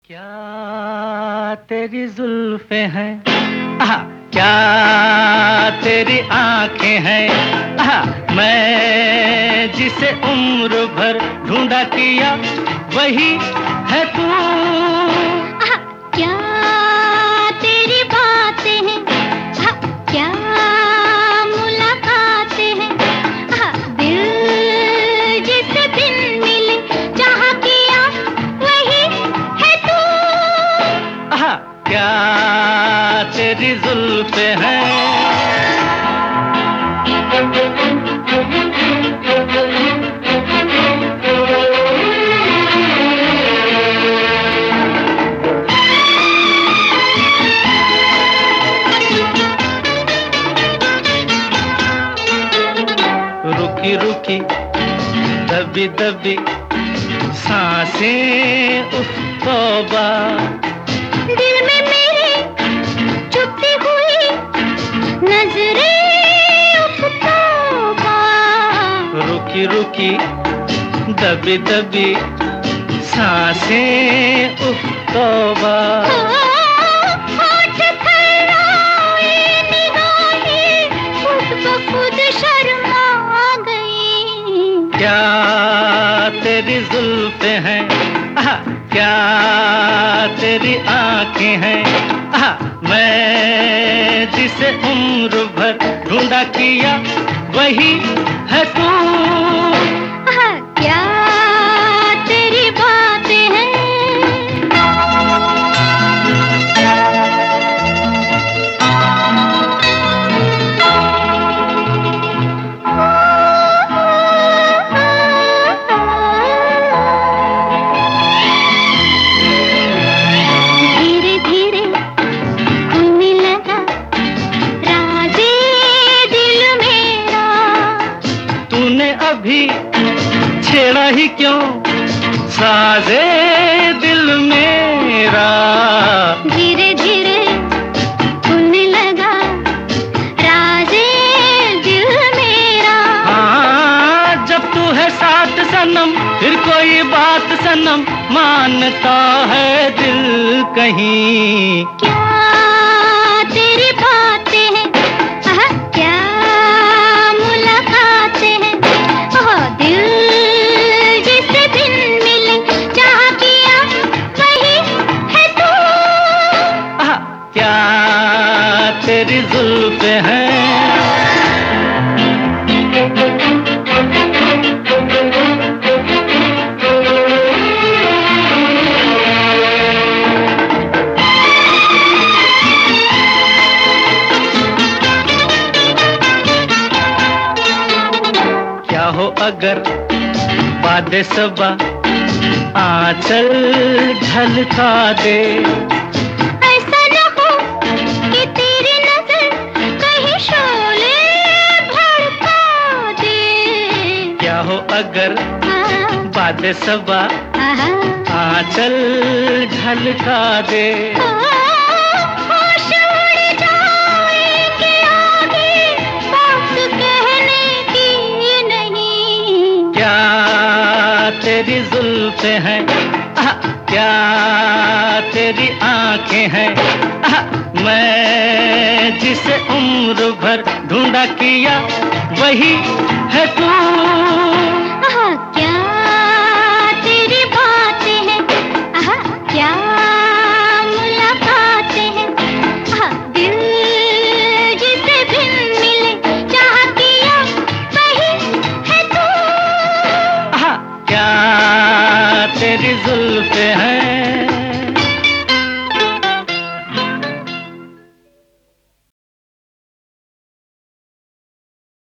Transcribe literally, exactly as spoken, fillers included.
क्या तेरी जुल्फे हैं, आहा, क्या तेरी आंखें हैं, आहा, मैं जिसे उम्र भर ढूंढा किया वही है तू। आहा, क्या तेरी बातें हैं, आहा, क्या मुलाकातें हैं, आहा, दिल जिसे दिन मिले चाहा किया वही है तू। आहा, क्या तेरी जुल्फे हैं। रुकी रुकी दबी दबी सांसें, उफ तौबा, दिल में मेरे चुभती हुई नजरें, उफ तौबा। रुकी रुकी दबी दबी सांसें, उफ तौबा। होठ थर्राए निगाहें खुद ब खुद शर्मा गई। क्या तेरी जुल्फे हैं, आहा, क्या तेरी आंखें हैं, आहा, मैं जिसे उम्र भर ढूंढा किया वही है तू। आहा, क्या तेरी बातें हैं। धीरे धीरे खुलने लगा राज़े दिल मेरा। तूने अभी छेड़ा ही क्यों साजे दिल मेरा। धीरे धीरे खुलने लगा राज़े दिल मेरा। हाँ, जब तू है साथ सनम फिर कोई बात सनम मानता है दिल कहीं। क्या तेरी बातें हैं, आहा, क्या मुलाकातें हैं, ओह, दिल जिसे दिन मिले चाहा किया वही है तू। आहा, क्या तेरी जुल्फे हैं। क्या हो अगर बादे सबा आंचल झलका दे। ऐसा न हो कि तेरी नजर कहीं शोले भड़का दे। क्या हो अगर आहा, बादे सबा आहा, आंचल झलका दे। होश उड़ जाएंगे आगे बात कहने की नहीं। क्या तेरी जुल्फे हैं, आहा, क्या तेरी आंखें हैं, आहा, मैं जिसे उम्र भर ढूंढा किया वही है तू। आहा, क्या तेरी बातें हैं, आहा, क्या मुलाकातें हैं, आहा, दिल जिसे दिन मिले चाहा किया वही है तू। आहा, क्या तेरी जुल्फे हैं।